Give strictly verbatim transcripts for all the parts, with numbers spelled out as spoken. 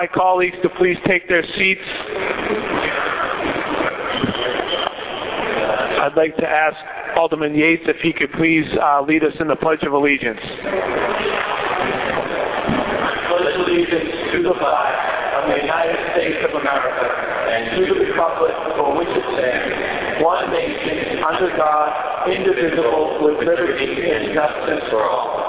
My colleagues to please take their seats. I'd like to ask Alderman Yates if he could please uh, lead us in the Pledge of Allegiance. Pledge allegiance to the flag of the United States of America and to the republic for which it stands, one nation, under God, indivisible, with liberty and justice for all.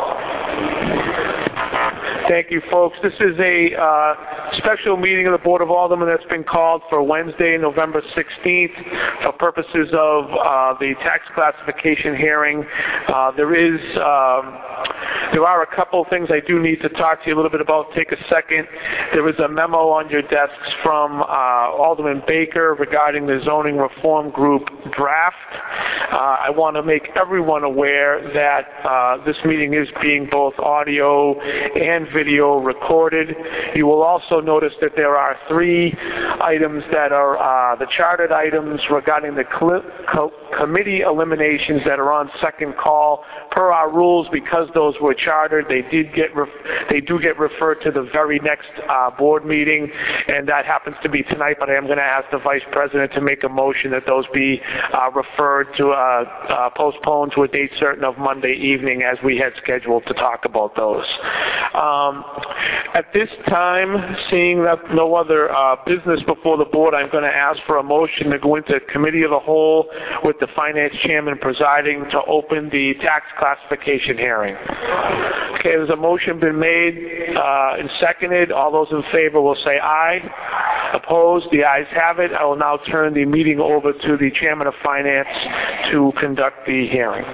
Thank you, folks. This is a uh, special meeting of the Board of Aldermen that's been called for Wednesday, November sixteenth, for purposes of uh, the tax classification hearing. Uh, there is, um, there are a couple of things I do need to talk to you a little bit about. Take a second. There is a memo on your desks from uh, Alderman Baker regarding the zoning reform group draft. Uh, I want to make everyone aware that uh, this meeting is being both audio and video recorded. You will also notice that there are three items that are uh, the chartered items regarding the co committee eliminations that are on second call. Per our rules, because those were chartered, they did get ref they do get referred to the very next uh, board meeting, and that happens to be tonight. But I am going to ask the Vice President to make a motion that those be uh, referred to uh, uh, postponed to a date certain of Monday evening, as we had scheduled to talk about those. Um, at this time, seeing that no other uh, business before the board, I'm going to ask for a motion to go into committee of the whole with the Finance Chairman presiding to open the tax classification hearing. Okay, there's a motion been made uh, and seconded. All those in favor will say aye. Opposed? The ayes have it. I will now turn the meeting over to the Chairman of Finance to conduct the hearing.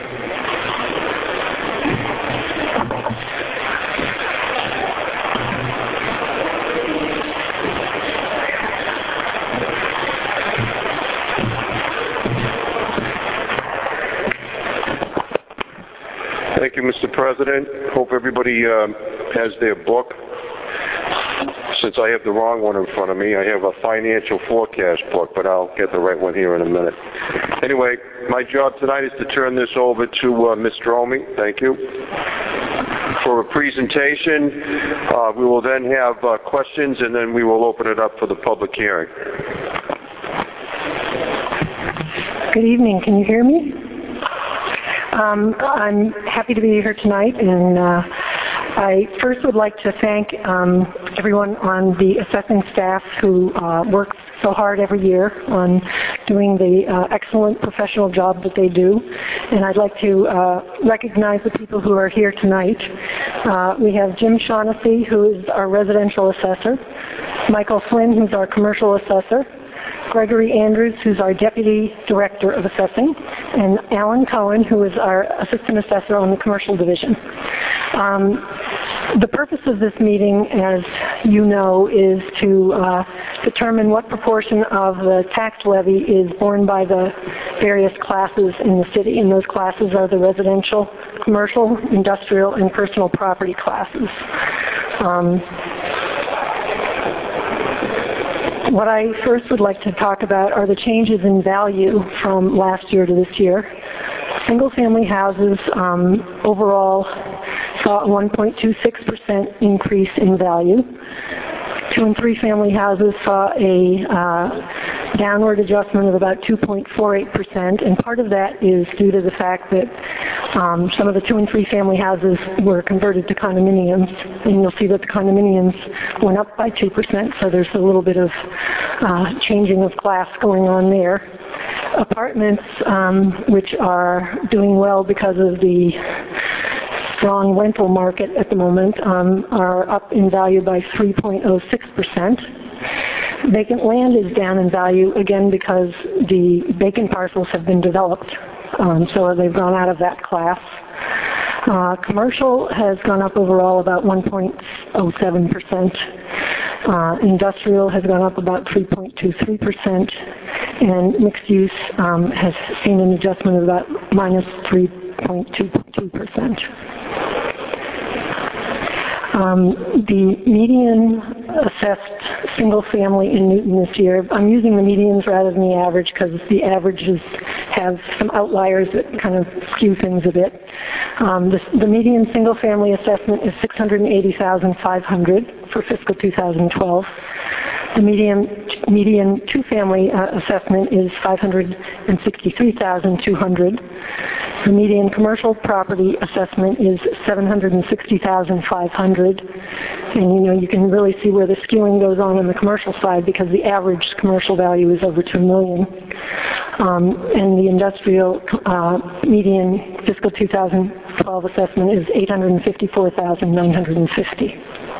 Thank you, Mister President. Hope everybody um, has their book. Since I have the wrong one in front of me, I have a financial forecast book, but I'll get the right one here in a minute. Anyway, my job tonight is to turn this over to uh, Mister Omi. Thank you. For a presentation, uh, we will then have uh, questions, and then we will open it up for the public hearing. Good evening. Can you hear me? Um, I'm happy to be here tonight, and uh, I first would like to thank um, everyone on the assessing staff who uh, works so hard every year on doing the uh, excellent professional job that they do. And I'd like to uh, recognize the people who are here tonight. Uh, we have Jim Shaughnessy, who is our residential assessor, Michael Flynn, who's our commercial assessor, Gregory Andrews, who's our Deputy Director of Assessing, and Alan Cohen, who is our Assistant Assessor on the Commercial Division. Um, the purpose of this meeting, as you know, is to uh, determine what proportion of the tax levy is borne by the various classes in the city, and those classes are the residential, commercial, industrial, and personal property classes. Um, What I first would like to talk about are the changes in value from last year to this year. Single-family houses um, overall saw a one point two six percent increase in value. Two and three family houses saw a uh, downward adjustment of about two point four eight percent, and part of that is due to the fact that um, some of the two and three family houses were converted to condominiums, and you'll see that the condominiums went up by two percent, so there's a little bit of uh, changing of class going on there. Apartments, um, which are doing well because of the strong rental market at the moment, um, are up in value by three point zero six percent. Vacant land is down in value, again, because the vacant parcels have been developed, um, so they've gone out of that class. Uh, commercial has gone up overall about one point zero seven percent. Uh, industrial has gone up about three point two three percent, and mixed use um, has seen an adjustment of about minus three point two two percent. Um, the median assessed single family in Newton this year. I'm using the medians rather than the average because the averages have some outliers that kind of skew things a bit. Um, the, the median single family assessment is six hundred eighty thousand five hundred for fiscal two thousand twelve. The median, median two-family uh, assessment is five hundred sixty-three thousand two hundred. The median commercial property assessment is seven hundred sixty thousand five hundred. And you know, you can really see where the skewing goes on on the commercial side because the average commercial value is over two million dollars. Um, and the industrial uh, median fiscal two thousand twelve assessment is eight hundred fifty-four thousand nine hundred fifty.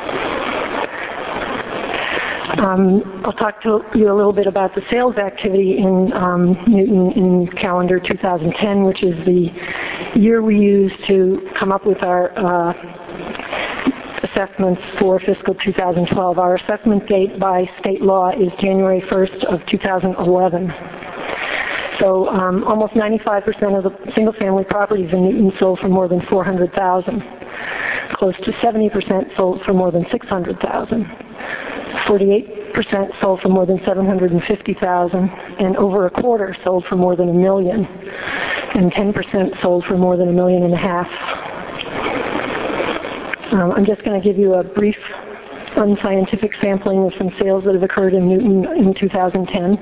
Um, I'll talk to you a little bit about the sales activity in um, Newton in calendar two thousand ten, which is the year we use to come up with our uh, assessments for fiscal two thousand twelve. Our assessment date by state law is January first of two thousand eleven. So um, almost ninety-five percent of the single-family properties in Newton sold for more than four hundred thousand dollars. Close to seventy percent sold for more than six hundred thousand dollars. forty-eight percent sold for more than seven hundred fifty thousand dollars, and over a quarter sold for more than a million, and ten percent sold for more than a million and a half. Um, I'm just going to give you a brief unscientific sampling of some sales that have occurred in Newton in two thousand ten.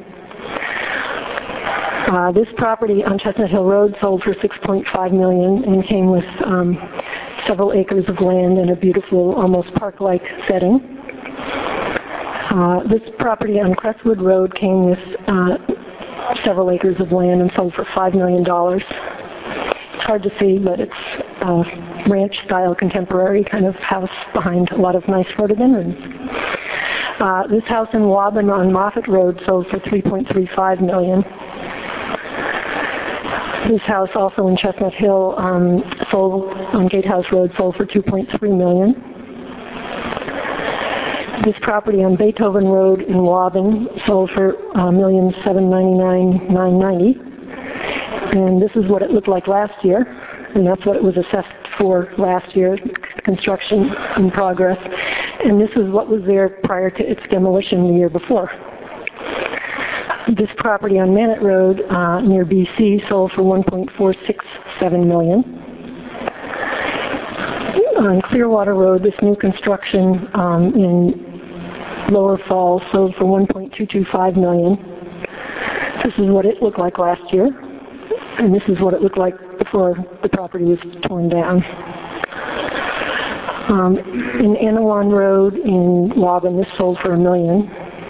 Uh, this property on Chestnut Hill Road sold for six point five million dollars and came with um, several acres of land and a beautiful, almost park-like setting. Uh, this property on Crestwood Road came with uh, several acres of land and sold for five million dollars. It's hard to see, but it's a ranch-style contemporary kind of house behind a lot of nice rhododendrons. Uh, this house in Waban on Moffett Road sold for three point three five million dollars. This house also in Chestnut Hill um, sold on Gatehouse Road sold for two point three million dollars. This property on Beethoven Road in Waban sold for one million seven hundred ninety-nine thousand nine hundred ninety dollars. And this is what it looked like last year, and that's what it was assessed for last year, construction in progress. And this is what was there prior to its demolition the year before. This property on Manett Road uh, near B C sold for one point four six seven million dollars. On Clearwater Road, this new construction um, in Lower Falls sold for one point two two five million dollars. This is what it looked like last year, and this is what it looked like before the property was torn down. Um, in Anawan Road in Waban, this sold for a million.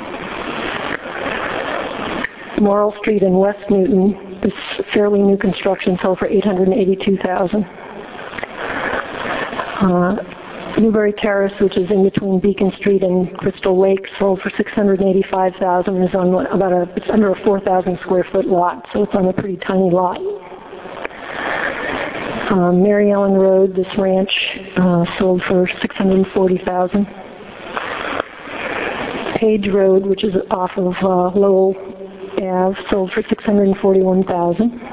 Morrill Street in West Newton, this fairly new construction sold for eight hundred eighty-two thousand dollars. Uh, Newberry Terrace, which is in between Beacon Street and Crystal Lake, sold for six hundred eighty-five thousand dollars. Is on about a, it's under a four thousand square foot lot, so it's on a pretty tiny lot. Um, Mary Ellen Road, this ranch, uh, sold for six hundred forty thousand dollars. Page Road, which is off of uh, Lowell Ave, sold for six hundred forty-one thousand dollars.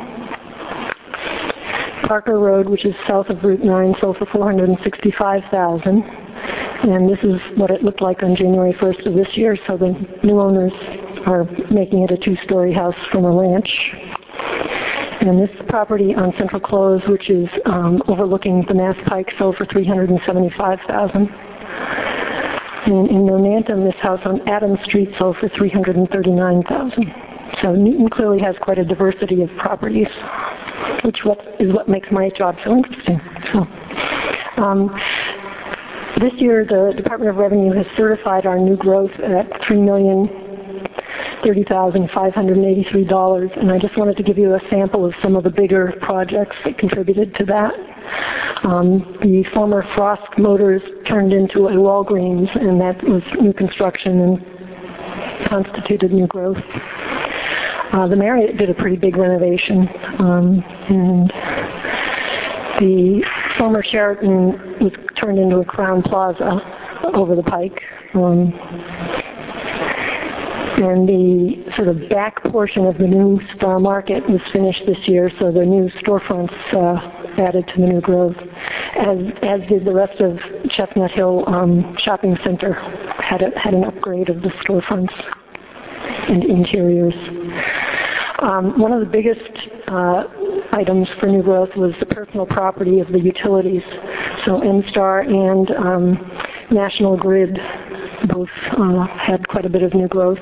Parker Road, which is south of Route nine, sold for four hundred sixty-five thousand dollars. And this is what it looked like on January first of this year, so the new owners are making it a two-story house from a ranch. And this property on Central Close, which is um, overlooking the Mass Pike, sold for three hundred seventy-five thousand dollars. And in Nonantum, this house on Adams Street sold for three hundred thirty-nine thousand dollars. So Newton clearly has quite a diversity of properties, which what, is what makes my job so interesting. So, um, this year, the Department of Revenue has certified our new growth at three million thirty thousand five hundred eighty-three dollars, and I just wanted to give you a sample of some of the bigger projects that contributed to that. Um, the former Frost Motors turned into a Walgreens, and that was new construction and constituted new growth. Uh, the Marriott did a pretty big renovation, um, and the former Sheraton was turned into a Crown Plaza over the Pike. Um, and the sort of back portion of the new Star Market was finished this year, so the new storefronts uh, added to the new growth, as, as did the rest of Chestnut Hill um, Shopping Center. had, a, had an upgrade of the storefronts and interiors. Um, one of the biggest uh, items for new growth was the personal property of the utilities. So N-Star and um, National Grid both uh, had quite a bit of new growth.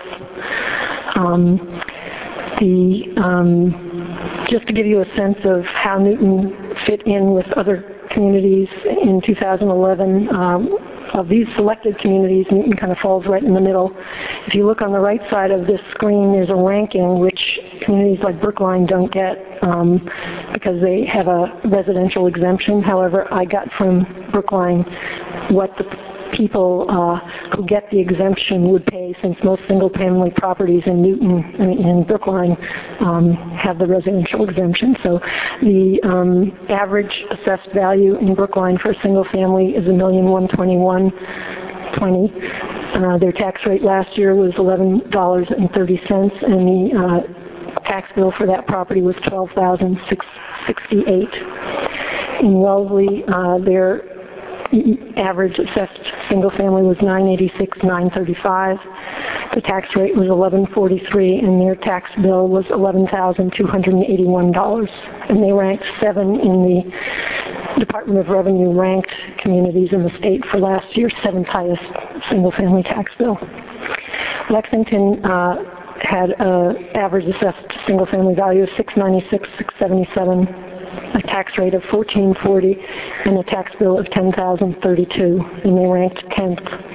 Um, the, um, just to give you a sense of how Newton fit in with other communities in two thousand eleven, um, of these selected communities, Newton kind of falls right in the middle. If you look on the right side of this screen, there's a ranking which communities like Brookline don't get um, because they have a residential exemption. However, I got from Brookline what the people uh, who get the exemption would pay, since most single-family properties in Newton, I mean, in Brookline, um, have the residential exemption. So the um, average assessed value in Brookline for a single family is one million one hundred twenty-one thousand twenty dollars. Uh, their tax rate last year was eleven dollars and thirty cents, and the uh, tax bill for that property was twelve thousand six hundred sixty-eight dollars. In Wellesley, uh, their average assessed single family was nine hundred eighty-six thousand nine hundred thirty-five dollars. The tax rate was eleven forty-three, and their tax bill was eleven thousand two hundred eighty-one dollars. And they ranked seven in the Department of Revenue ranked communities in the state for last year's seventh highest single family tax bill. Lexington uh, had an average assessed single family value of six hundred ninety-six thousand six hundred seventy-seven dollars, a tax rate of fourteen forty, and a tax bill of ten thousand thirty-two, and they ranked tenth.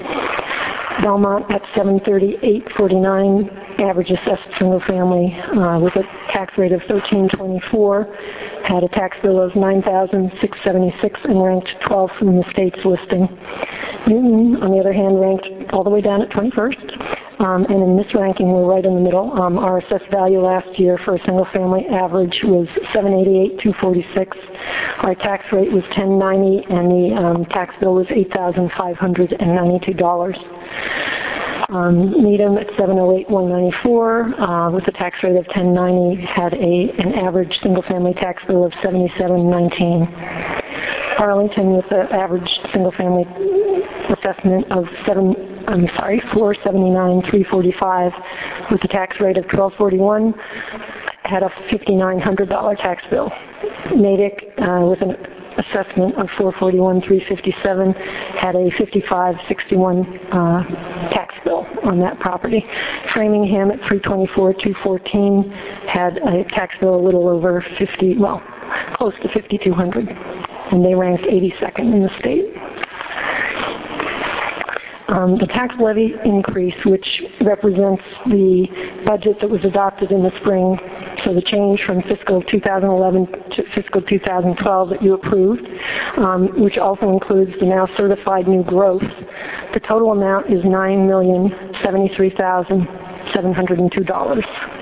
Belmont at seven thirty-eight forty-nine, average assessed single family uh, with a tax rate of thirteen twenty-four, had a tax bill of nine thousand six hundred seventy-six and ranked twelfth in the state's listing. Newton, on the other hand, ranked all the way down at twenty-first. Um, and in this ranking, we're right in the middle. Um, our assessed value last year for a single-family average was seven hundred eighty-eight thousand two hundred forty-six. Our tax rate was ten ninety, and the um, tax bill was eight thousand five hundred ninety-two dollars. Um, Needham at seven hundred eight thousand one hundred ninety-four, uh, with a tax rate of ten ninety, had a an average single-family tax bill of seventy-seven nineteen. Arlington, with an average single-family assessment of seven, I'm sorry, four seventy-nine three forty-five, with a tax rate of twelve forty-one, had a five thousand nine hundred dollars tax bill. Natick, uh, with an assessment of four forty-one three fifty-seven, had a fifty-five sixty-one uh, tax bill on that property. Framingham at three twenty-four two fourteen had a tax bill a little over fifty, well, close to fifty-two hundred, and they ranked eighty-second in the state. Um, the tax levy increase, which represents the budget that was adopted in the spring, so the change from fiscal two thousand eleven to fiscal two thousand twelve that you approved, um, which also includes the now certified new growth, the total amount is nine million seventy-three thousand seven hundred two dollars.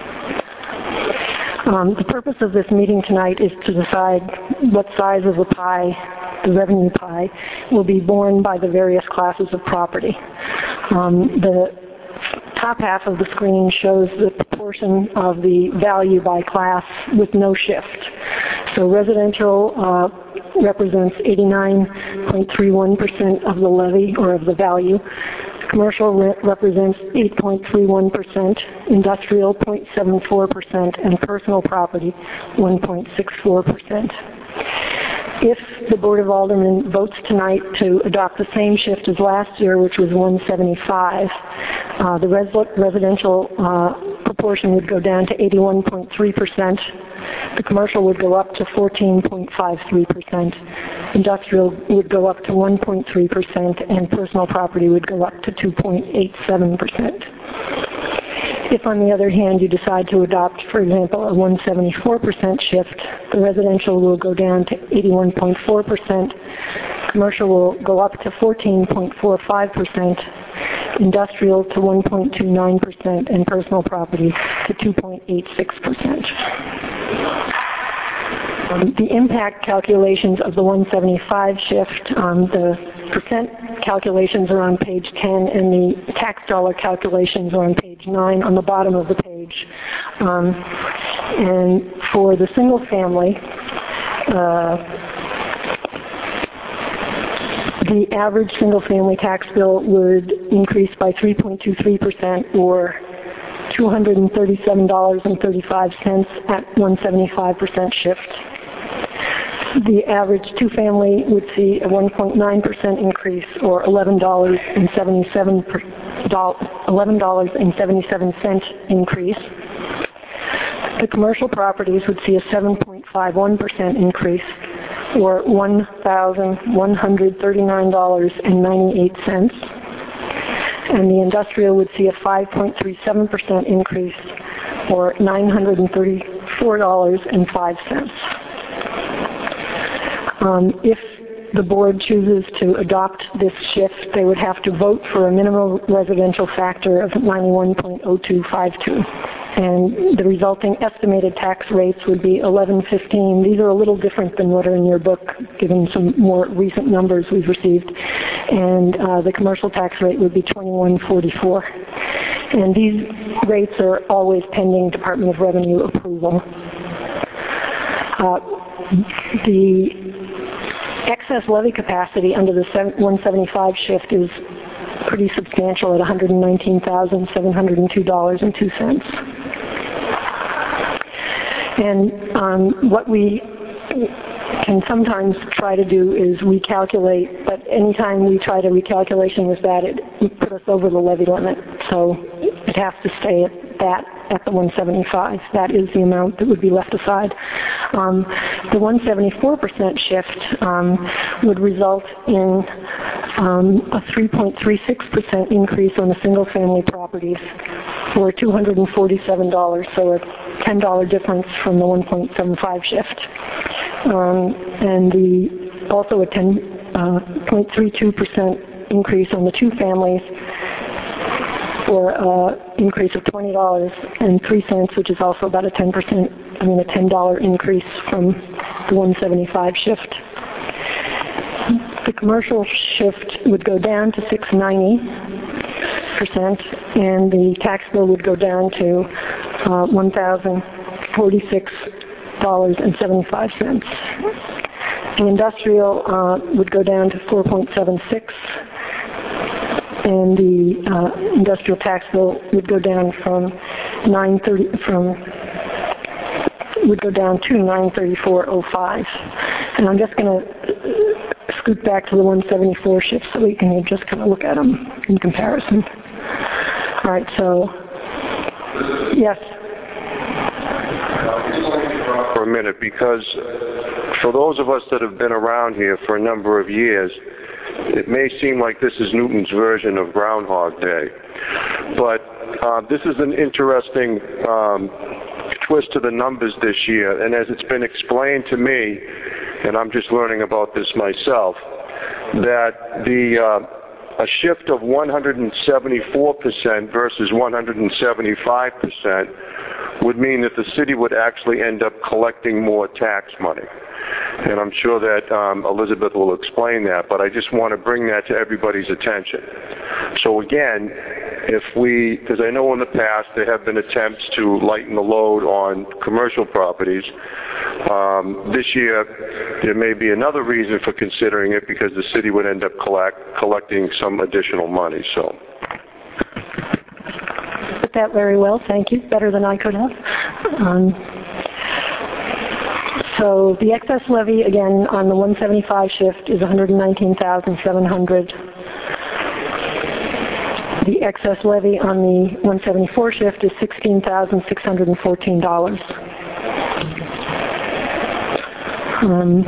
Um, the purpose of this meeting tonight is to decide what size of the pie, the revenue pie, will be borne by the various classes of property. Um, the top half of the screen shows the proportion of the value by class with no shift. So residential uh, represents eighty-nine point three one percent of the levy, or of the value. Commercial rent represents eight point three one percent, industrial zero point seven four percent, and personal property one point six four percent. If the Board of Aldermen votes tonight to adopt the same shift as last year, which was one seventy-five, uh, the res residential uh, proportion would go down to eighty-one point three percent. The commercial would go up to fourteen point five three percent. Industrial would go up to one point three percent, and personal property would go up to two point eight seven percent. If, on the other hand, you decide to adopt, for example, a one seventy-four percent shift, the residential will go down to eighty-one point four percent, commercial will go up to fourteen point four five percent, industrial to one point two nine percent, and personal property to two point eight six percent. Um, the impact calculations of the one seventy-five shift, um, the percent calculations are on page ten, and the tax dollar calculations are on page nine on the bottom of the page. Um, and for the single family, uh, The average single-family tax bill would increase by three point two three percent, or two hundred thirty-seven dollars and thirty-five cents at one seventy-five percent shift. The average two-family would see a one point nine percent increase, or eleven dollars and seventy-seven cents increase. The commercial properties would see a seven point five one percent increase, or one thousand one hundred thirty-nine dollars and ninety-eight cents. And the industrial would see a five point three seven percent increase, or nine hundred thirty-four dollars and five cents. Um, if the board chooses to adopt this shift, they would have to vote for a minimum residential factor of ninety-one point zero two five two. And the resulting estimated tax rates would be eleven fifteen. These are a little different than what are in your book, given some more recent numbers we've received. And uh, the commercial tax rate would be twenty-one forty-four. And these rates are always pending Department of Revenue approval. Uh, the excess levy capacity under the one seventy-five shift is pretty substantial at one hundred nineteen thousand seven hundred two dollars and two cents. And um, what we can sometimes try to do is recalculate, but anytime we try to recalculation with that, it, it put us over the levy limit. So it has to stay at that, at the one seventy-five. That is the amount that would be left aside. Um, the one seventy-four percent shift um, would result in um, a three point three six percent increase on the single-family properties for two hundred forty-seven dollars, so a ten dollar difference from the one point seven five shift. Um, and the also a ten point three two percent increase on the two families, for an increase of twenty dollars and three cents, which is also about a ten percent, I mean a ten dollar increase from the one seventy-five shift. The commercial shift would go down to six ninety percent, and the tax bill would go down to uh, one thousand forty-six dollars and seventy-five cents. The industrial uh, would go down to four point seven six, and the uh, industrial tax bill would go down from nine thirty from would go down to nine thirty-four oh five. And I'm just going to scoot back to the one seventy-four shift so we can just kind of look at them in comparison. All right, so yes. For a minute, because for those of us that have been around here for a number of years, it may seem like this is Newton's version of Groundhog Day, but uh, this is an interesting um, twist to the numbers this year, and as it's been explained to me, and I'm just learning about this myself, that the uh, a shift of one hundred seventy-four percent versus one hundred seventy-five percent would mean that the city would actually end up collecting more tax money. And I'm sure that um, Elizabeth will explain that, but I just want to bring that to everybody's attention. So again, if we, because I know in the past there have been attempts to lighten the load on commercial properties, um, this year there may be another reason for considering it, because the city would end up collect, collecting some additional money. So. Put that very well, thank you. Better than I could have. Um, So the excess levy, again, on the one seventy-five shift is one hundred nineteen thousand seven hundred dollars. The excess levy on the one seventy-four shift is sixteen thousand six hundred fourteen dollars. Um,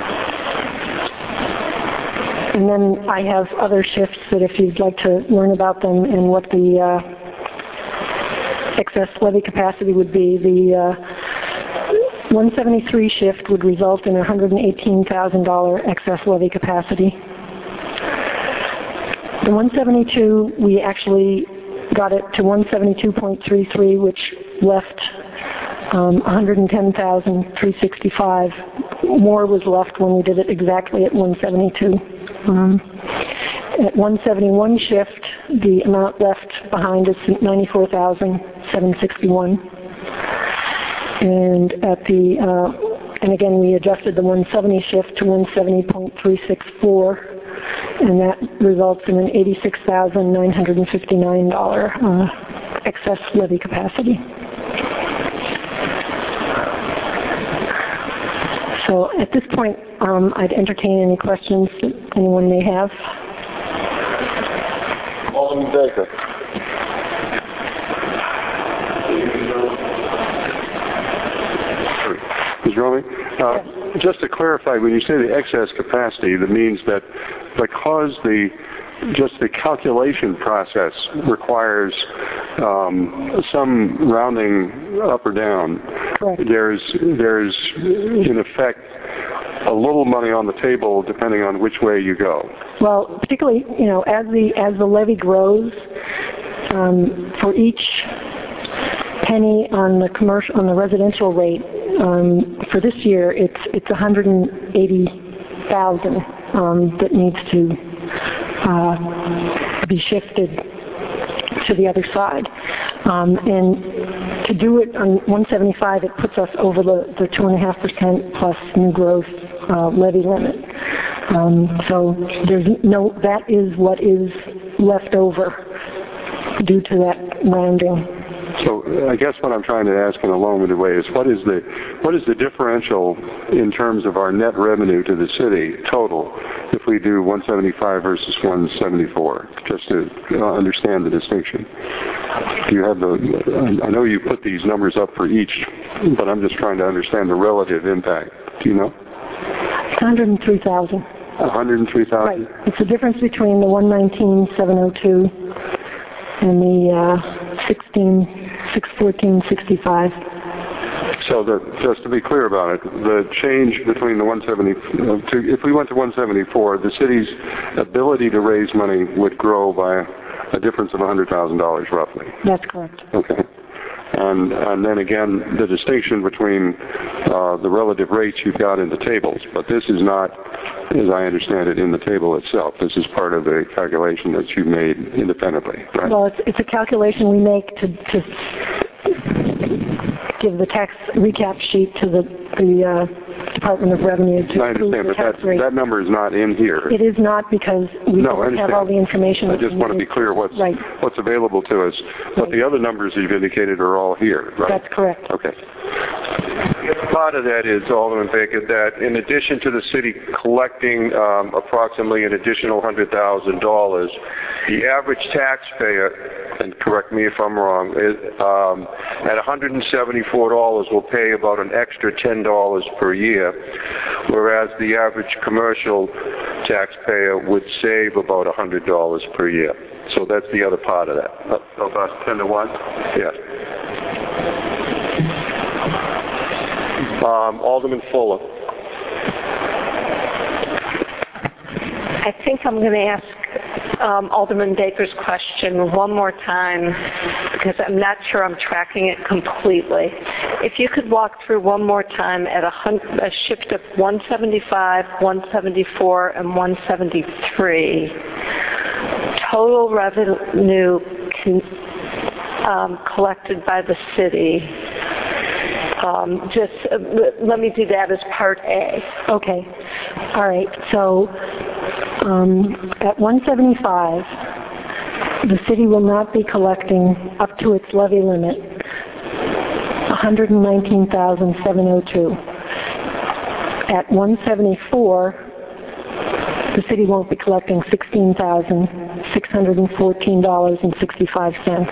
and then I have other shifts that if you'd like to learn about them and what the uh, excess levy capacity would be, the uh, one seventy-three shift would result in a one hundred eighteen thousand dollars excess levy capacity. The one seventy-two, we actually got it to one seventy-two point three three, which left um, one hundred ten thousand three hundred sixty-five. More was left when we did it exactly at one seventy-two. Um, at one seventy-one shift, the amount left behind is ninety-four thousand seven hundred sixty-one. And at the, uh, and again, we adjusted the one seventy shift to one seventy point three six four, and that results in an eighty-six thousand nine hundred fifty-nine dollars uh, excess levy capacity. So at this point, um, I'd entertain any questions that anyone may have. Alderman Baker. Miz Romey, uh, yes. Just to clarify, when you say the excess capacity, that means that because the just the calculation process requires um, some rounding up or down. Correct. There's there's in effect a little money on the table depending on which way you go. Well, particularly, you know, as the as the levy grows, um, for each penny on the commercial on the residential rate, um, for this year, it's it's one hundred eighty thousand um, that needs to uh, be shifted to the other side. Um, and to do it on one seventy-five, it puts us over the, the two point five percent plus new growth uh, levy limit. Um, so there's no, that is what is left over due to that rounding. So I guess what I'm trying to ask in a long-winded way is what is the what is the differential in terms of our net revenue to the city total if we do one seventy-five versus one seventy-four, just to uh, understand the distinction? Do you have the, I know you put these numbers up for each, but I'm just trying to understand the relative impact. Do you know? one hundred three thousand. one hundred three thousand? Right. It's the difference between the one nineteen seven oh two and the uh, sixteen six fourteen sixty-five. So the, just to be clear about it, the change between the one seventy, if we went to one seventy-four, the city's ability to raise money would grow by a difference of one hundred thousand dollars roughly. That's correct. Okay. And, and then again, the distinction between uh, the relative rates you've got in the tables, but this is not, as I understand it, in the table itself. This is part of the calculation that you made independently, right? Well, it's, it's a calculation we make to, to give the tax recap sheet to the, the uh, Department of Revenue to I understand, but that, that number is not in here. It is not because we no, don't have all the information. I just want to be clear what's, right. what's available to us. But right. The other numbers you've indicated are all here, right? That's correct. Okay. Part of that is, Alderman Baker, that in addition to the city collecting um, approximately an additional one hundred thousand dollars, the average taxpayer, and correct me if I'm wrong, is, um, at one hundred seventy-four dollars will pay about an extra ten dollars per year, whereas the average commercial taxpayer would save about one hundred dollars per year. So that's the other part of that. Uh, about ten to one? Yes. Um, Alderman Fuller. I think I'm going to ask um, Alderman Baker's question one more time because I'm not sure I'm tracking it completely. If you could walk through one more time at a, hundred, a shift of one seventy-five, one seventy-four, and one seventy-three, total revenue con, um, collected by the city. Um, just uh, let me do that as part A. Okay. All right. So um, at one seventy-five, the city will not be collecting up to its levy limit one hundred nineteen thousand seven hundred two. At one seventy-four, the city won't be collecting sixteen thousand six hundred fourteen dollars and sixty-five cents.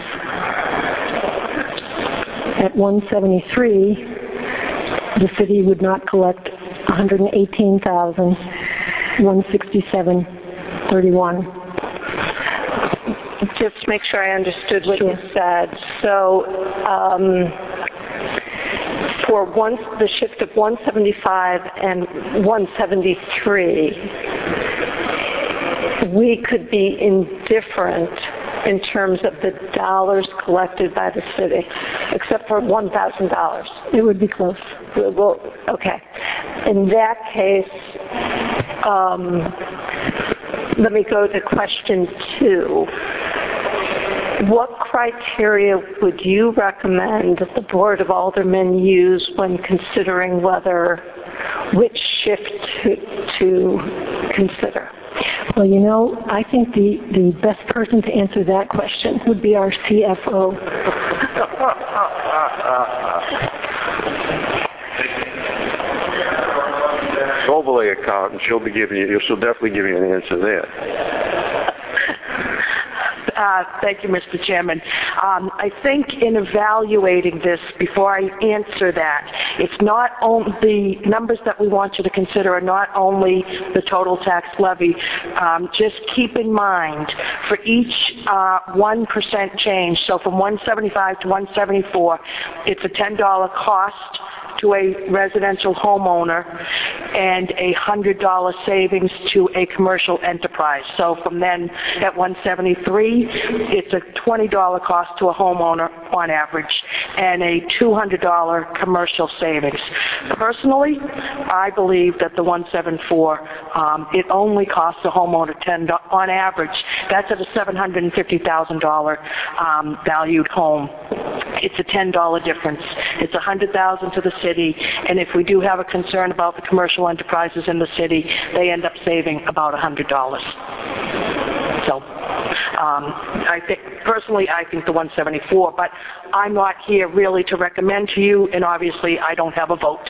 At one seventy-three, the city would not collect one hundred eighteen thousand one hundred sixty-seven dollars and thirty-one cents. Just to make sure I understood what sure. you said. So um, for one, the shift of one seventy-five and one seventy-three, we could be indifferent in terms of the dollars collected by the city, except for one thousand dollars. It would be close. Well, okay. In that case, um, let me go to question two. What criteria would you recommend that the Board of Aldermen use when considering whether which shift to, to consider? Well, you know, I think the, the best person to answer that question would be our C F O. Overlay accountant, she'll be giving you, she'll definitely give you an answer there. Uh, thank you, Mister Chairman. Um, I think in evaluating this, before I answer that, it's not only the numbers that we want you to consider are not only the total tax levy. Um, just keep in mind, for each uh, one percent change, so from one seventy-five to one seventy-four, it's a ten dollar cost to a residential homeowner and a one hundred dollar savings to a commercial enterprise. So from then at one seventy-three, it's a twenty dollar cost to a homeowner on average and a two hundred dollar commercial savings. Personally, I believe that the one seventy-four, um, it only costs a homeowner ten dollars on average. That's at a seven hundred fifty thousand dollars um, valued home. It's a ten dollar difference. It's one hundred thousand dollars to the city, and if we do have a concern about the commercial enterprises in the city, they end up saving about one hundred dollars. So, um, I think, personally, I think the one seventy-four, but I'm not here really to recommend to you, and obviously I don't have a vote.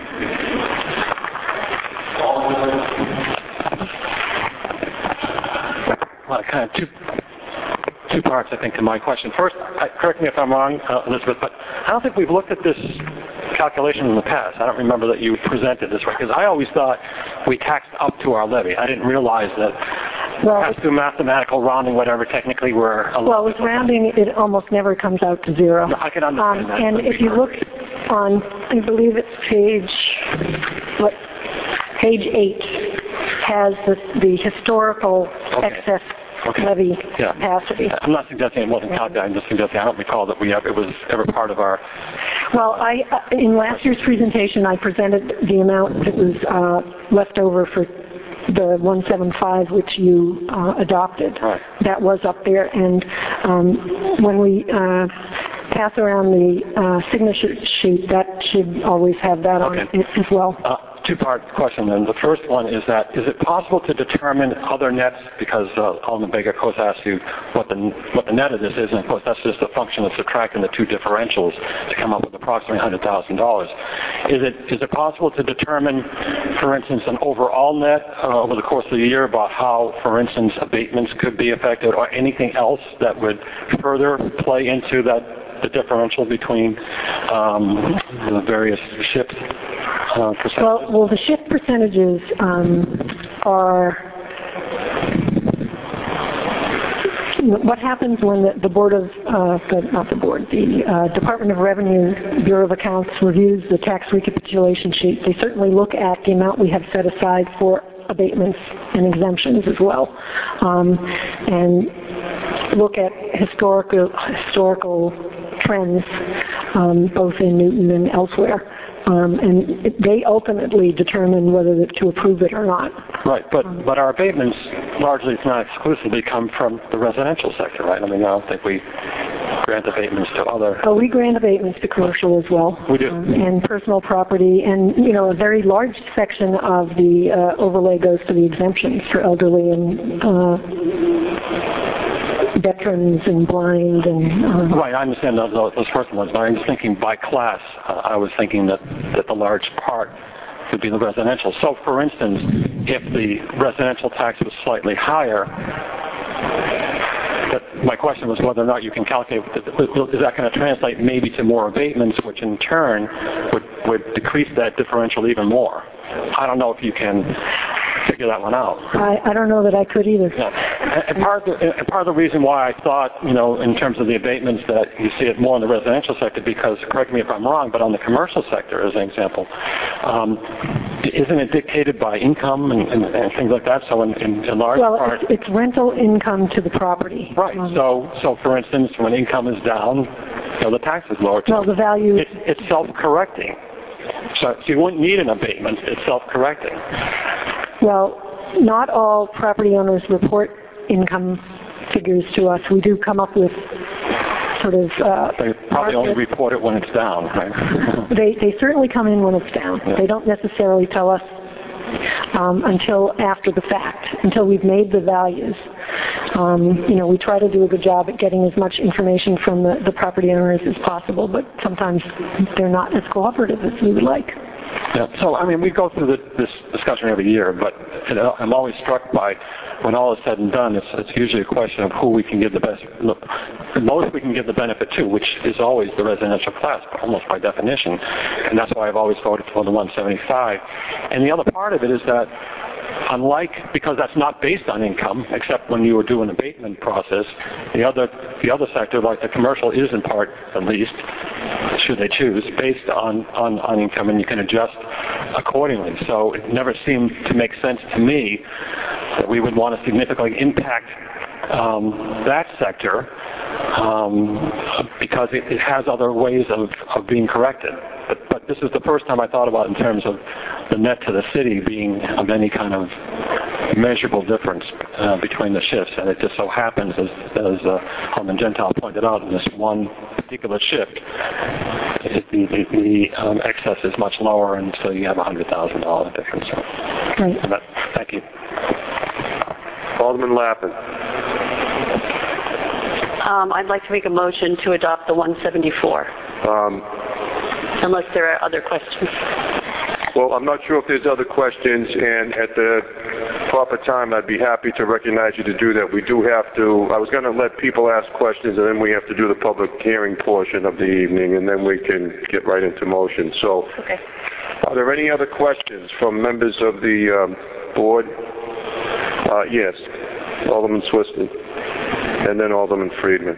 Well, kind of two two parts, I think, to my question. First, I, correct me if I'm wrong, uh, Elizabeth, but I don't think we've looked at this calculation in the past. I don't remember that you presented this way, because I always thought we taxed up to our levy. I didn't realize that Well, through mathematical rounding, whatever, technically we're a well, with rounding, it almost never comes out to zero. No, I can understand Um, that. and if you look on, I believe it's page, what, page eight, has the, the historical Okay. excess Okay. levy Yeah. capacity. I'm not suggesting it wasn't calculated. I'm just suggesting I don't recall that we ever, it was ever part of our. Well, I, uh, in last year's presentation, I presented the amount that was uh, left over for the one seventy-five, which you uh, adopted. Right. That was up there, and um, when we uh, pass around the uh, signature sheet, that should always have that on Okay. it as well. Uh, two-part question then. The first one is that, is it possible to determine other nets, because uh, Alderman Baker, of course, asked you what the, what the net of this is, and of course that's just a function of subtracting the two differentials to come up with approximately one hundred thousand dollars. Is it, is it possible to determine, for instance, an overall net uh, over the course of the year about how, for instance, abatements could be affected, or anything else that would further play into that, the differential between um, the various shift uh, percentages? Well, well, the shift percentages um, are what happens when the, the Board of, uh, the, not the Board, the uh, Department of Revenue Bureau of Accounts reviews the tax recapitulation sheet. They certainly look at the amount we have set aside for abatements and exemptions as well, um, and look at historical historical trends, um, both in Newton and elsewhere. Um, and it, they ultimately determine whether to approve it or not. Right, but but our abatements largely, if not exclusively, come from the residential sector, right? I mean, I don't think we grant abatements to other. Oh, we grant abatements to commercial as well. We do. Um, and personal property, and you know, a very large section of the uh, overlay goes to the exemptions for elderly and uh, veterans and blind and. Uh, Right, I understand those, those first ones, but I'm just thinking by class. Uh, I was thinking that that the large part would be the residential. So, for instance, if the residential tax was slightly higher, that my question was whether or not you can calculate, is that going to translate maybe to more abatements, which in turn would, would decrease that differential even more? I don't know if you can figure that one out. I, I don't know that I could either. Yeah. And, and, part of the, and part of the reason why I thought, you know, in terms of the abatements, that you see it more in the residential sector, because, correct me if I'm wrong, but on the commercial sector, as an example, um, isn't it dictated by income and, and, and things like that? So in, in, in large well, part... it's, it's rental income to the property. Right. Um, so, so for instance, when income is down, you know, the tax is lower. Well, the value... It, it's self-correcting. So you wouldn't need an abatement. It's self-correcting. Well, not all property owners report income figures to us. We do come up with sort of... Uh, they probably only report it when it's down, right? they, they certainly come in when it's down. Yeah. They don't necessarily tell us um, until after the fact, until we've made the values. Um, you know, we try to do a good job at getting as much information from the, the property owners as possible, but sometimes they're not as cooperative as we would like. Yeah. So, I mean, we go through the, this discussion every year, but you know, I'm always struck by when all is said and done, it's, it's usually a question of who we can give the best, look, the most we can give the benefit to, which is always the residential class, almost by definition. And that's why I've always voted for the one seventy-five. And the other part of it is that unlike, because that's not based on income, except when you were doing an abatement process, the other the other sector, like the commercial, is in part, at least, should they choose, based on, on, on income, and you can adjust accordingly. So it never seemed to make sense to me that we would want to significantly impact um, that sector um, because it, it has other ways of, of being corrected. But, but this is the first time I thought about in terms of the net to the city being of any kind of measurable difference uh, between the shifts. And it just so happens, as, as uh, Alderman Gentile pointed out, in this one particular shift, it, the, the, the um, excess is much lower, and so you have a one hundred thousand dollars difference. So, right. that, thank you. Alderman Lappin. Um, I'd like to make a motion to adopt the one seventy-four. Um, Unless there are other questions. Well, I'm not sure if there's other questions, and at the proper time, I'd be happy to recognize you to do that. We do have to, I was going to let people ask questions, and then we have to do the public hearing portion of the evening, and then we can get right into motion. So, okay. Are there any other questions from members of the um, board? Uh, yes, Alderman Swiston, and then Alderman Friedman.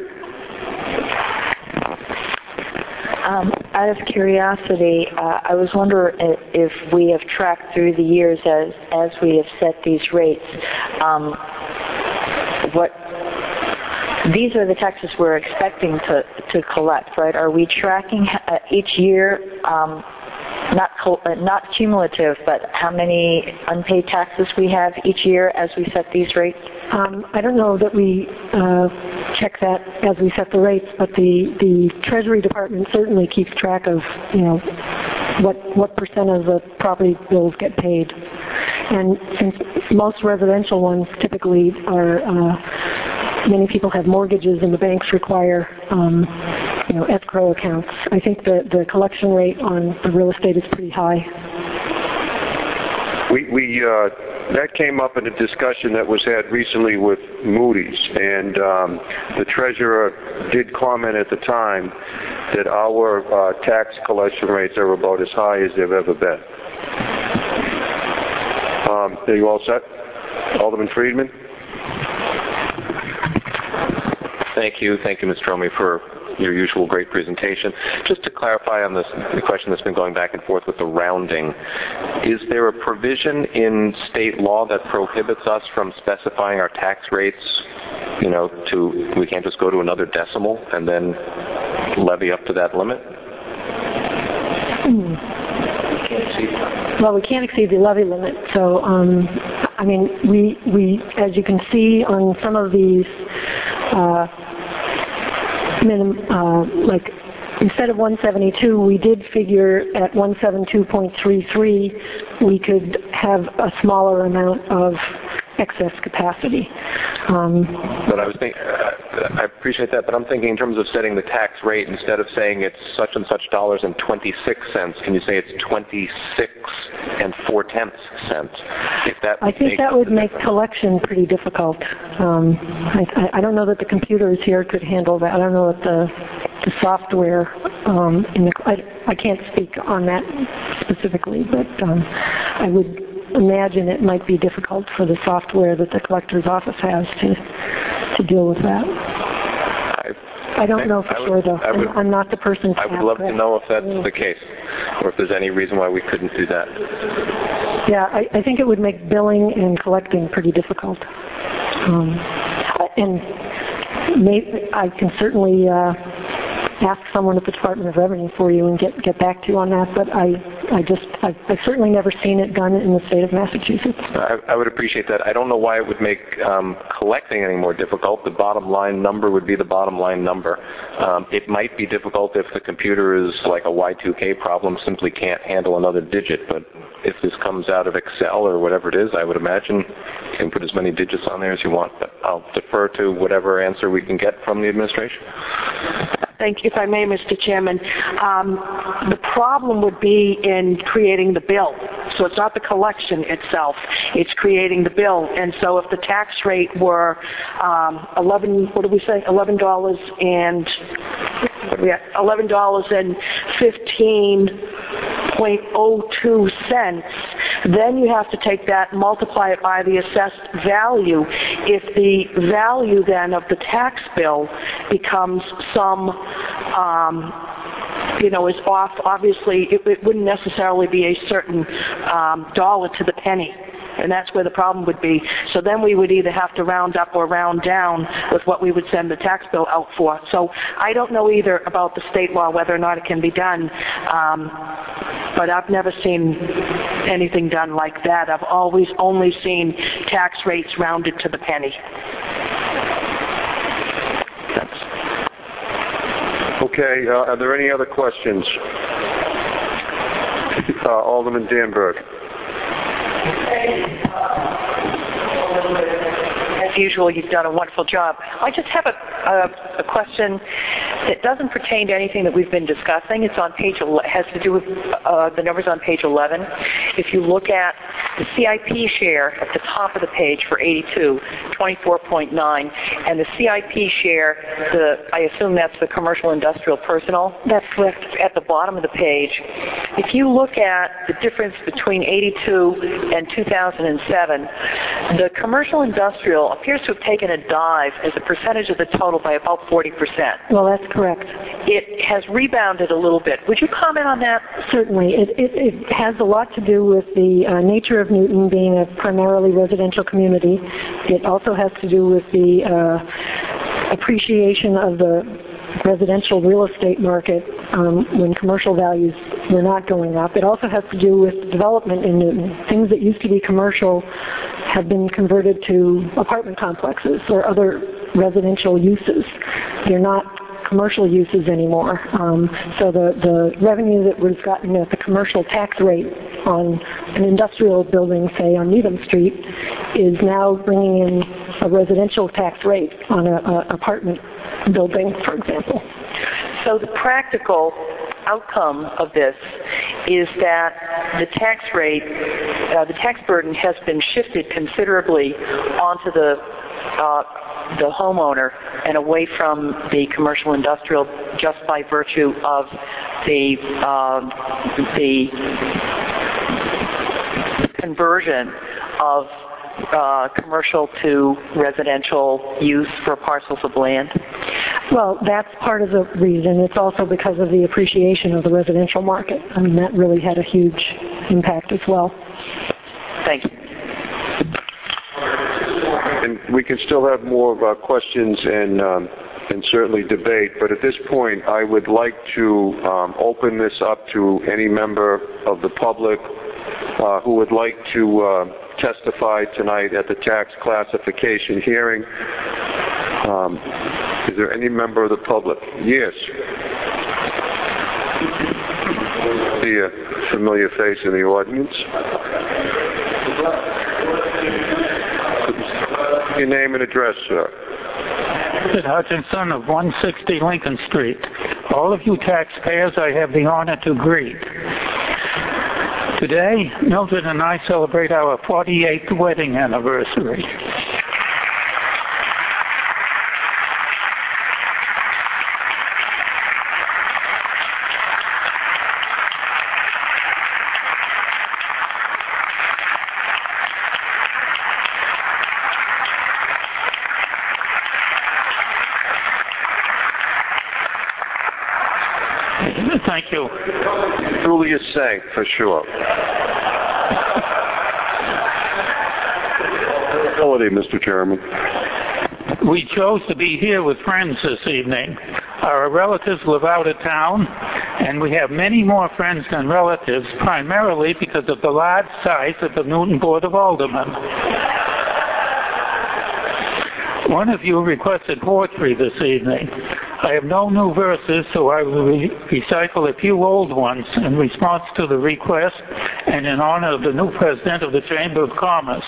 Um, out of curiosity, uh, I was wondering if we have tracked through the years as as we have set these rates, um, what these are the taxes we're expecting to to collect, right? Are we tracking uh, each year, um, not uh, not cumulative, but how many unpaid taxes we have each year as we set these rates? Um, I don't know that we uh, check that as we set the rates, but the, the Treasury Department certainly keeps track of, you know, what what percent of the property bills get paid. And since most residential ones typically are, uh, many people have mortgages and the banks require, um, you know, escrow accounts, I think the, the collection rate on the real estate is pretty high. We, we uh, that came up in a discussion that was had recently with Moody's, and um, the treasurer did comment at the time that our uh, tax collection rates are about as high as they've ever been. Um, are you all set? Alderman Friedman? Thank you. Thank you, Mister Romey, for your usual great presentation. Just to clarify on this, the question that's been going back and forth with the rounding, is there a provision in state law that prohibits us from specifying our tax rates, you know, to, we can't just go to another decimal and then levy up to that limit? Well, we can't exceed the levy limit, so, um, I mean, we, we, as you can see on some of these, uh, Minim, uh, like instead of one seventy-two, we did figure at one seventy-two point three three we could have a smaller amount of excess capacity. Um, but I was thinking, uh, I appreciate that, but I'm thinking in terms of setting the tax rate, instead of saying it's such and such dollars and twenty-six cents, can you say it's twenty-six and four tenths cents? If that I think that would make collection pretty difficult. Um, I, I don't know that the computers here could handle that. I don't know that the, the software um, in the, I, I can't speak on that specifically, but um, I would imagine it might be difficult for the software that the collector's office has to to deal with that. I, I don't know for I would, sure, though. I would, I'm, I'm not the person to I would ask love that. to know if that's the case, or if there's any reason why we couldn't do that. Yeah, I, I think it would make billing and collecting pretty difficult. Um, and maybe I can certainly uh, ask someone at the Department of Revenue for you and get get back to you on that. But I I just I've, I've certainly never seen it done in the state of Massachusetts. I, I would appreciate that. I don't know why it would make um, collecting any more difficult. The bottom line number would be the bottom line number. Um, it might be difficult if the computer is like a Y two K problem, simply can't handle another digit. But if this comes out of Excel or whatever it is, I would imagine you can put as many digits on there as you want. But I'll defer to whatever answer we can get from the administration. Thank you, if I may, Mister Chairman. Um, the problem would be in creating the bill. So it's not the collection itself, it's creating the bill. And so if the tax rate were um, eleven, what did we say, eleven dollars and what do we have? eleven dollars and fifteen point oh two cents, then you have to take that and multiply it by the assessed value. If the value then of the tax bill becomes some, um, you know, is off, obviously it, it wouldn't necessarily be a certain um, dollar to the penny. And that's where the problem would be. So then we would either have to round up or round down with what we would send the tax bill out for. So I don't know either about the state law, whether or not it can be done. Um, but I've never seen anything done like that. I've always only seen tax rates rounded to the penny. That's Okay, uh, are there any other questions? Uh, Alderman Danberg. As usual, you've done a wonderful job. I just have a, a, a question that doesn't pertain to anything that we've been discussing. It's on page, it has to do with uh, the numbers on page eleven. If you look at the C I P share at the top of the page for eighty-two, twenty-four point nine, and the C I P share, the I assume that's the commercial industrial personal. That's correct. At the bottom of the page. If you look at the difference between eighty-two and two thousand seven, the commercial industrial appears to have taken a dive as a percentage of the total by about forty percent. Well, that's correct. It has rebounded a little bit. Would you comment on that? Certainly. It, it, it has a lot to do with the uh, nature of Newton being a primarily residential community. It also has to do with the uh, appreciation of the residential real estate market um, when commercial values were not going up. It also has to do with development in Newton. Things that used to be commercial have been converted to apartment complexes or other residential uses. They're not commercial uses anymore. Um, so the, the revenue that was gotten at the commercial tax rate on an industrial building, say on Needham Street, is now bringing in a residential tax rate on an apartment building, for example. So the practical outcome of this is that the tax rate, uh, the tax burden has been shifted considerably onto the uh, the homeowner and away from the commercial industrial just by virtue of the uh, the conversion of uh, commercial to residential use for parcels of land? Well, that's part of the reason. It's also because of the appreciation of the residential market. I mean, that really had a huge impact as well. Thank you. And we can still have more uh, questions and um, and certainly debate, but at this point I would like to um, open this up to any member of the public uh, who would like to uh, testify tonight at the tax classification hearing. Um, is there any member of the public? Yes. See a familiar face in the audience. Your name and address, sir. Sid Hutchinson of one sixty Lincoln Street. All of you taxpayers I have the honor to greet. Today, Mildred and I celebrate our forty-eighth wedding anniversary. Thank you. Truly a saint, for sure. Holiday, Mister Chairman. We chose to be here with friends this evening. Our relatives live out of town, and we have many more friends than relatives, primarily because of the large size of the Newton Board of Aldermen. One of you requested poetry this evening. I have no new verses, so I will re- recycle a few old ones in response to the request and in honor of the new president of the Chamber of Commerce.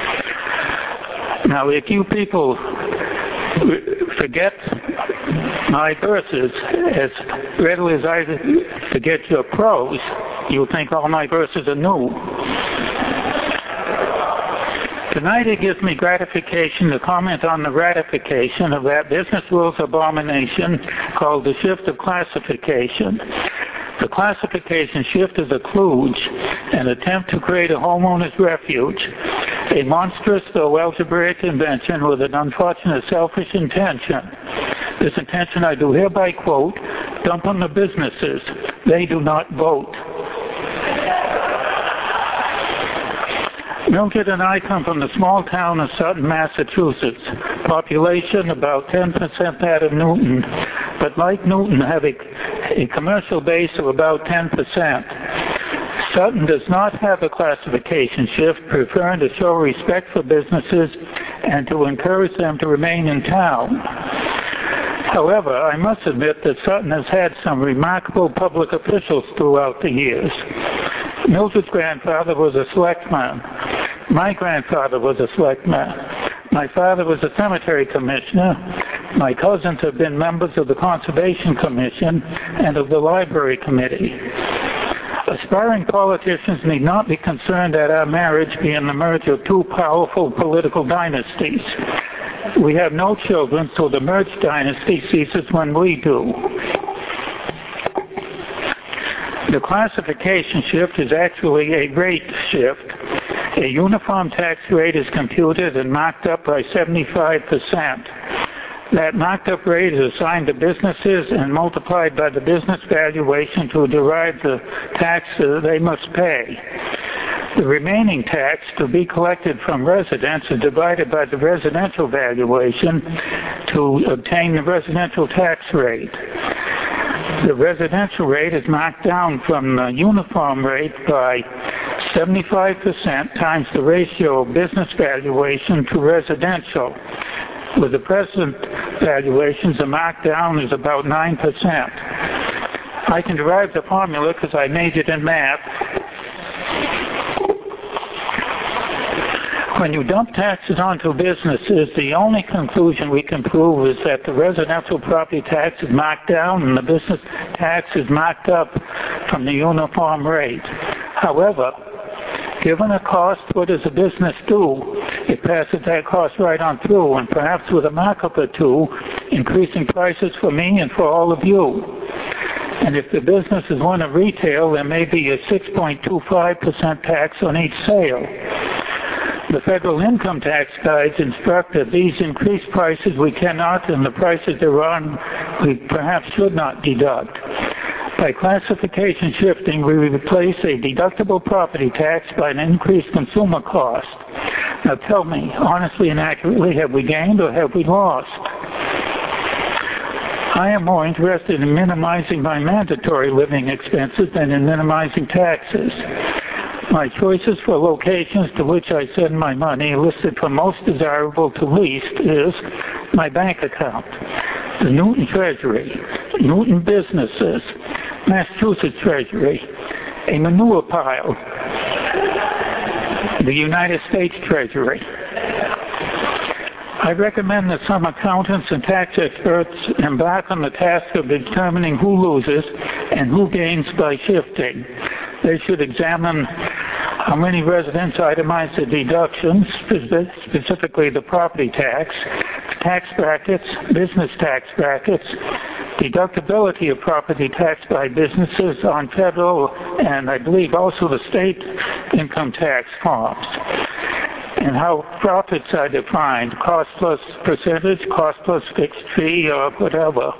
Now, if you people forget my verses as readily as I forget your prose, you'll think all my verses are new. Tonight it gives me gratification to comment on the ratification of that business rules abomination called the shift of classification. The classification shift is a kludge, an attempt to create a homeowner's refuge, a monstrous though algebraic invention with an unfortunate selfish intention. This intention I do hereby quote, dump on the businesses. They do not vote. Mildred and I come from the small town of Sutton, Massachusetts. Population about ten percent that of Newton, but like Newton have a, a commercial base of about ten percent. Sutton does not have a classification shift, preferring to show respect for businesses and to encourage them to remain in town. However, I must admit that Sutton has had some remarkable public officials throughout the years. Mildred's grandfather was a selectman. My grandfather was a selectman. My father was a cemetery commissioner. My cousins have been members of the Conservation Commission and of the Library Committee. Aspiring politicians need not be concerned at our marriage being the merge of two powerful political dynasties. We have no children, so the merged dynasty ceases when we do. The classification shift is actually a rate shift. A uniform tax rate is computed and marked up by seventy-five percent. That marked up rate is assigned to businesses and multiplied by the business valuation to derive the tax that they must pay. The remaining tax to be collected from residents is divided by the residential valuation to obtain the residential tax rate. The residential rate is marked down from the uniform rate by seventy-five percent times the ratio of business valuation to residential. With the present valuations, the markdown is about nine percent. I can derive the formula because I majored in math. When you dump taxes onto businesses, the only conclusion we can prove is that the residential property tax is marked down and the business tax is marked up from the uniform rate. However, given a cost, what does a business do? It passes that cost right on through, and perhaps with a markup or two, increasing prices for me and for all of you. And if the business is one of retail, there may be a six point two five percent tax on each sale. The federal income tax guides instruct that these increased prices we cannot, and the prices they're on we perhaps should not deduct. By classification shifting, we replace a deductible property tax by an increased consumer cost. Now tell me, honestly and accurately, have we gained or have we lost? I am more interested in minimizing my mandatory living expenses than in minimizing taxes. My choices for locations to which I send my money, listed from most desirable to least, is my bank account, the Newton Treasury, Newton Businesses, Massachusetts Treasury, a manure pile, the United States Treasury. I recommend that some accountants and tax experts embark on the task of determining who loses and who gains by shifting. They should examine how many residents itemize the deductions, specifically the property tax, tax brackets, business tax brackets, deductibility of property tax by businesses on federal and I believe also the state income tax forms, and how profits are defined, cost plus percentage, cost plus fixed fee, or whatever.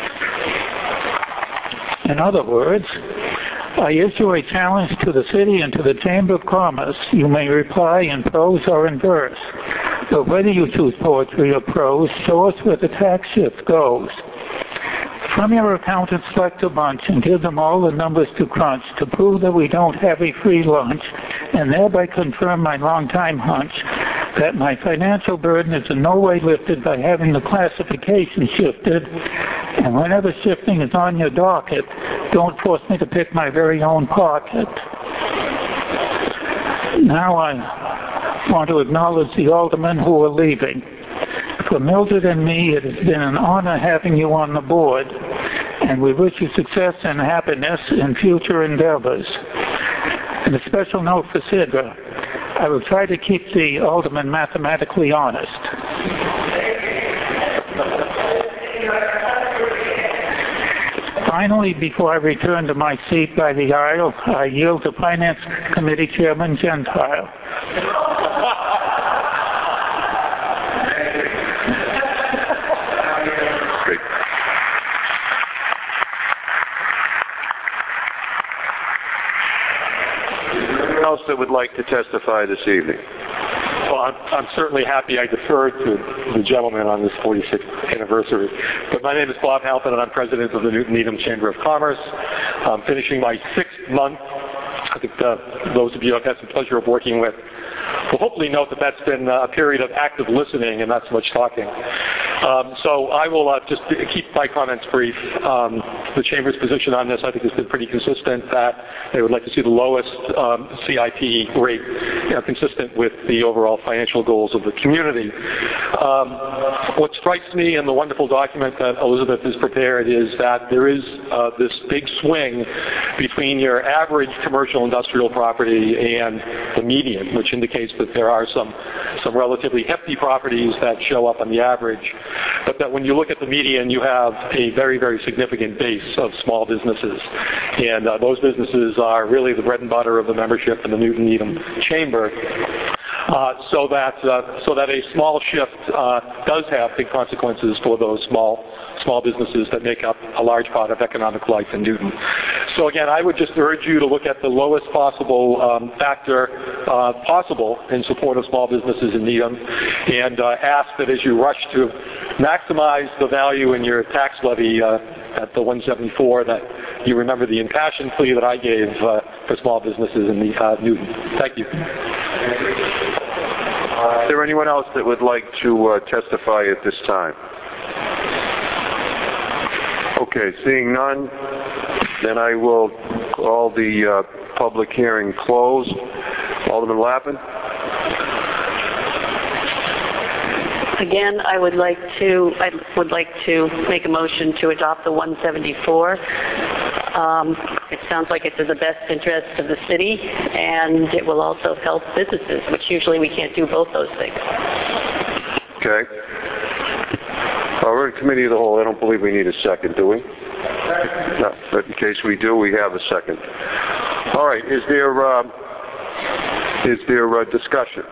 In other words, I issue a challenge to the city and to the Chamber of Commerce. You may reply in prose or in verse. But whether you choose poetry or prose, show us where the tax shift goes. Come your accountants select a bunch and give them all the numbers to crunch to prove that we don't have a free lunch, and thereby confirm my long-time hunch that my financial burden is in no way lifted by having the classification shifted. And whenever shifting is on your docket, don't force me to pick my very own pocket. Now I want to acknowledge the aldermen who are leaving. For Mildred and me, it has been an honor having you on the board, and we wish you success and happiness in future endeavors. And a special note for Sidra, I will try to keep the aldermen mathematically honest. Finally, before I return to my seat by the aisle, I yield to Finance Committee Chairman Gentile. Anyone else that would like to testify this evening? Well, I'm, I'm certainly happy I deferred to the gentleman on this forty-sixth anniversary. But my name is Bob Halpin, and I'm president of the Newton Needham Chamber of Commerce. I'm finishing my sixth month. I think uh, those of you I've had the pleasure of working with will hopefully note that that's been a period of active listening and not so much talking. Um, so I will uh, just keep my comments brief. Um, the Chamber's position on this, I think, has been pretty consistent, that they would like to see the lowest um, C I P rate, you know, consistent with the overall financial goals of the community. Um, what strikes me in the wonderful document that Elizabeth has prepared is that there is uh, this big swing between your average commercial industrial property and the median, which indicates that there are some, some relatively hefty properties that show up on the average, but that when you look at the median, you have a very, very significant base of small businesses. And uh, those businesses are really the bread and butter of the membership in the Newton Needham Chamber. Uh, so that uh, so that a small shift uh, does have big consequences for those small small businesses that make up a large part of economic life in Newton. So again, I would just urge you to look at the lowest possible um, factor uh, possible in support of small businesses in Needham, and uh, ask that as you rush to maximize the value in your tax levy uh, at the one seventy-four, that you remember the impassioned plea that I gave uh, for small businesses in the, uh, Newton. Thank you. Is there anyone else that would like to uh, testify at this time? Okay, seeing none, then I will call the uh, public hearing closed. Alderman Lappin? Again, I would like to I would like to make a motion to adopt the one seventy-four. Um, it sounds like it's in the best interest of the city, and it will also help businesses, which usually we can't do both those things. Okay. Well, we're in committee of the whole. I don't believe we need a second, do we? No, but in case we do, we have a second. All right. Is there uh, is there uh, discussion?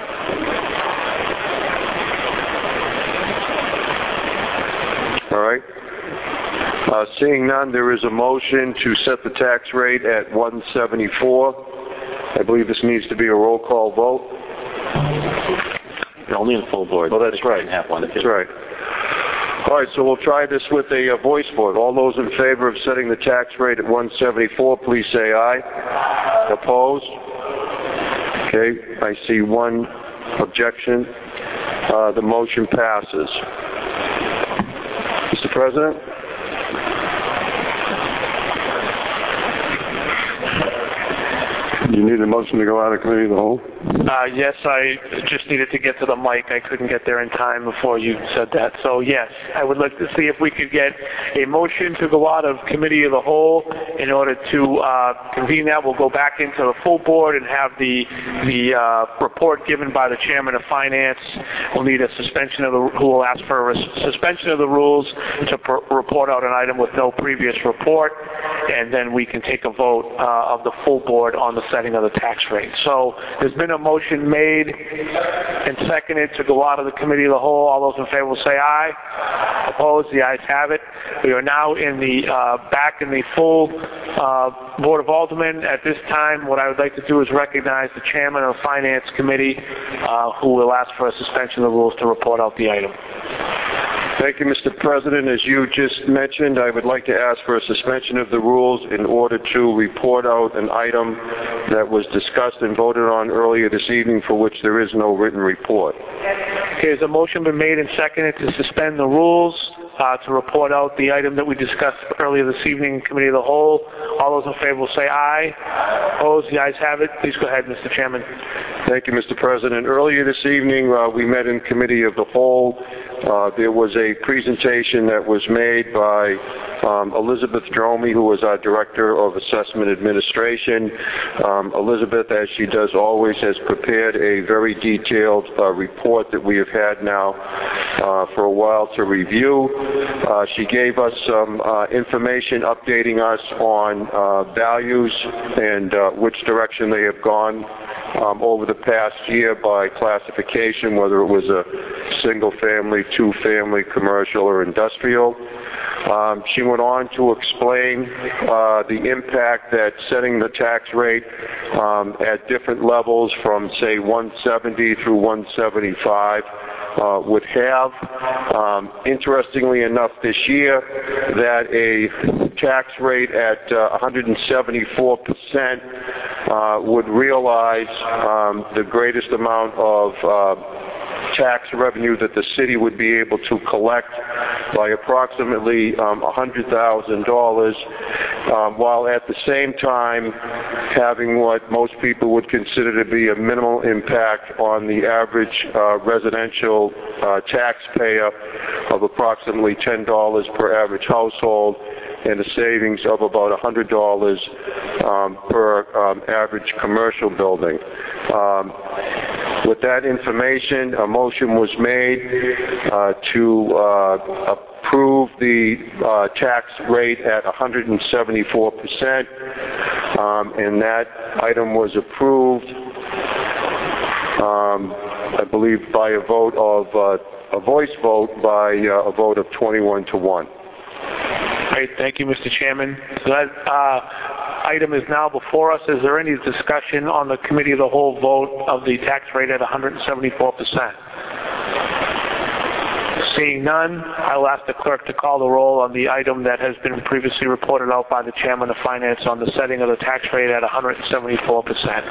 All right. Uh, seeing none, there is a motion to set the tax rate at one seventy-four. I believe this needs to be a roll call vote. Only in full board. Oh, that's right. Have one. That's right. All right, so we'll try this with a uh, voice vote. All those in favor of setting the tax rate at one seventy-four, please say aye. Opposed? Okay, I see one objection. Uh, the motion passes. Mister President? You need a motion to go out of committee of the whole? Uh, yes, I just needed to get to the mic. I couldn't get there in time before you said that. So yes, I would like to see if we could get a motion to go out of committee of the whole in order to uh, convene that. We'll go back into the full board and have the the uh, report given by the chairman of finance. We'll need a suspension of the who will ask for a suspension of the rules to pr report out an item with no previous report, and then we can take a vote uh, of the full board on the setting of the tax rate. So there's been a motion made and seconded to go out of the committee of the whole. All those in favor will say aye. Opposed? The ayes have it. We are now in the uh, back in the full uh, Board of Aldermen. At this time, what I would like to do is recognize the chairman of the Finance Committee, uh, who will ask for a suspension of the rules to report out the item. Thank you, Mister President. As you just mentioned, I would like to ask for a suspension of the rules in order to report out an item that was discussed and voted on earlier this evening for which there is no written report. Okay, has a motion been made and seconded to suspend the rules uh, to report out the item that we discussed earlier this evening in Committee of the Whole? All those in favor will say aye. Opposed? The ayes have it. Please go ahead, Mister Chairman. Thank you, Mister President. Earlier this evening, uh, we met in Committee of the Whole. Uh, there was a presentation that was made by um, Elizabeth Dromey, who was our Director of Assessment Administration. Um, Elizabeth, as she does always, has prepared a very detailed uh, report that we have had now uh, for a while to review. Uh, she gave us some uh, information updating us on uh, values and uh, which direction they have gone um, over the past year by classification, whether it was a single-family, two-family, commercial, or industrial. Um, she went on to explain uh, the impact that setting the tax rate um, at different levels from, say, one seventy through one seventy-five uh, would have. Um, interestingly enough, this year, that a tax rate at uh, one hundred seventy-four percent uh, would realize um, the greatest amount of uh, tax revenue that the city would be able to collect by approximately um, one hundred thousand dollars, um, while at the same time having what most people would consider to be a minimal impact on the average uh, residential uh, taxpayer of approximately ten dollars per average household, and a savings of about one hundred dollars um, per um, average commercial building. Um, with that information, a motion was made uh, to uh, approve the uh, tax rate at one hundred seventy-four percent, um, and that item was approved, um, I believe, by a vote of uh, a voice vote by uh, a vote of twenty-one to one. Great, thank you, Mister Chairman. So that uh, item is now before us. Is there any discussion on the Committee of the Whole vote of the tax rate at one hundred seventy-four percent? Seeing none, I will ask the clerk to call the roll on the item that has been previously reported out by the Chairman of Finance on the setting of the tax rate at one hundred seventy-four percent.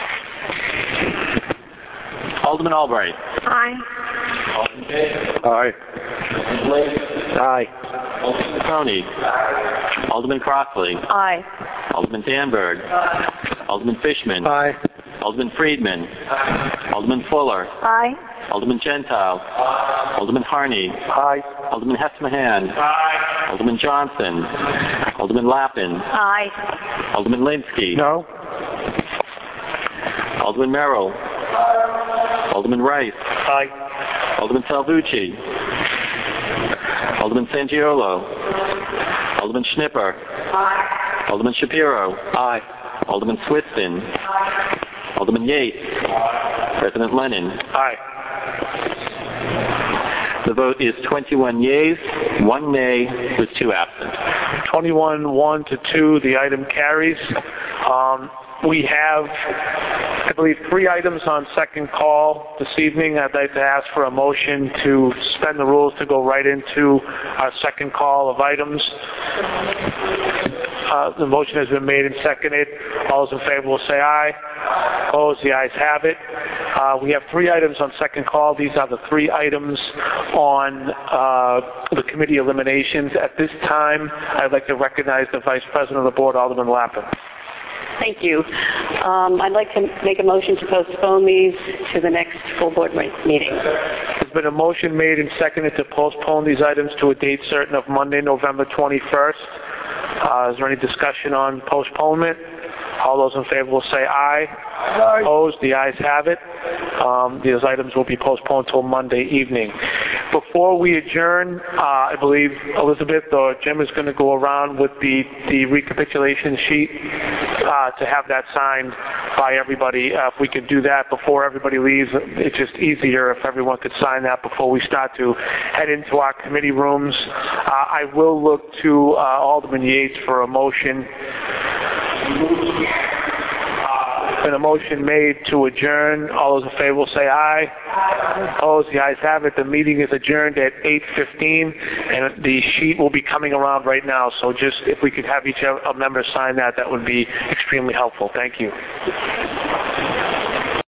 Alderman Albright. Aye. Alderman Baker. Aye. Alderman Blake. Aye. Alderman Coney. Aye. Alderman Crossley. Aye. Alderman Danberg. Aye. Alderman Fishman. Aye. Alderman Friedman. Aye. Alderman Fuller. Aye. Alderman Gentile. Aye. Alderman Harney. Aye. Alderman Hesmahan. Aye. Alderman Johnson. Alderman Lappin. Aye. Alderman Linsky. No. Alderman Merrill. Aye. Alderman Rice. Aye. Alderman Salvucci. Alderman Sangiolo. Alderman Schnipper. Aye. Alderman Shapiro. Aye. Alderman Swiston. Aye. Alderman Yates. Aye. President Lennon. Aye. The vote is twenty-one yeas, one nay, with two absent. twenty-one, one to two, the item carries. Um, we have, I believe, three items on second call this evening. I'd like to ask for a motion to suspend the rules to go right into our second call of items. Uh, the motion has been made and seconded. All those in favor will say aye. Opposed? The ayes have it. Uh, we have three items on second call. These are the three items on uh, the committee eliminations. At this time, I'd like to recognize the Vice President of the Board, Alderman Lappin. Thank you. Um, I'd like to make a motion to postpone these to the next full board meeting. There's been a motion made and seconded to postpone these items to a date certain of Monday, November twenty-first. Uh, is there any discussion on postponement? All those in favor will say aye. Aye. Opposed? The ayes have it. Um, these items will be postponed till Monday evening. Before we adjourn, uh, I believe Elizabeth or Jim is going to go around with the, the recapitulation sheet uh, to have that signed by everybody. Uh, if we could do that before everybody leaves, it's just easier if everyone could sign that before we start to head into our committee rooms. Uh, I will look to uh, Alderman Yates for a motion. Uh, Been a motion made to adjourn. All those in favor will say aye. Aye. Opposed? The ayes have it. The meeting is adjourned at eight fifteen, and the sheet will be coming around right now. So just if we could have each of member sign that, that would be extremely helpful. Thank you.